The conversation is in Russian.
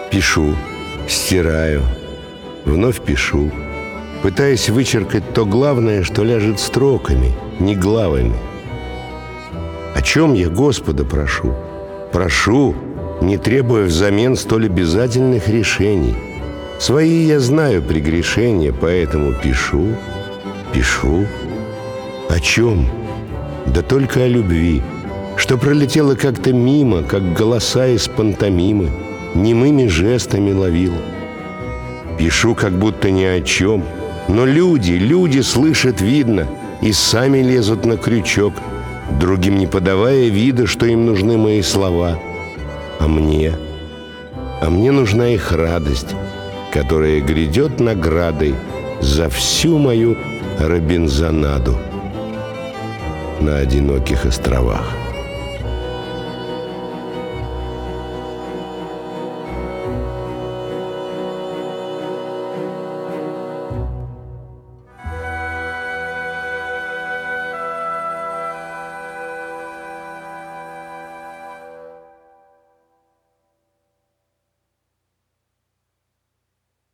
Пишу, стираю, вновь пишу, пытаясь вычеркать то главное, что ляжет строками, не главами. О чем я Господа прошу? Прошу, не требуя взамен столь обязательных решений. Свои я знаю прегрешения, поэтому пишу, пишу. О чем? Да только о любви, что пролетело как-то мимо, как голоса из пантомимы, немыми жестами ловил. Пишу, как будто ни о чем, но люди слышат, видно, и сами лезут на крючок, другим не подавая вида, что им нужны мои слова. А мне нужна их радость, которая грядет наградой за всю мою робинзонаду на одиноких островах.